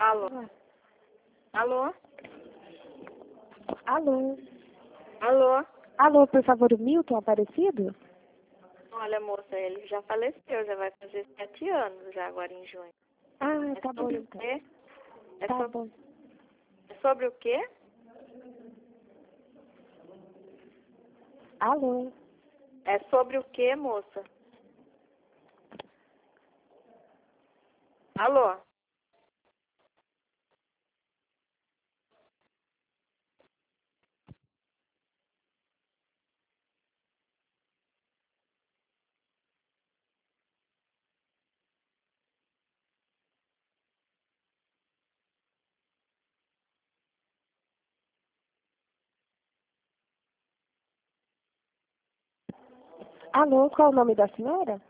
Alô? Alô? Alô? Alô? Alô, por favor, o Milton Aparecido? Olha, moça, ele já faleceu, já vai fazer 7 anos já agora em junho. Ah, É tá bom sobre o então. quê? Tá bom. É sobre o quê? Alô? É sobre o quê, moça? Alô? Alô, qual o nome da senhora?